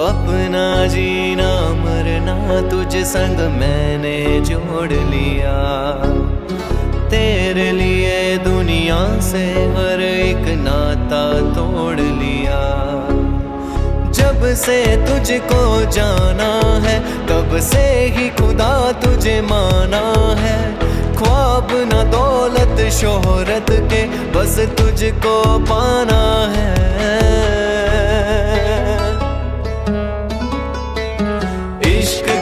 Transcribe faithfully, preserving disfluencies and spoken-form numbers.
अपना जीना मरना तुझ संग मैंने जोड़ लिया। तेरे लिए दुनिया से हर एक नाता तोड़ लिया। जब से तुझको जाना है तब से ही खुदा तुझे माना है। ख्वाब न दौलत शोहरत के बस तुझको पाना है। इश्क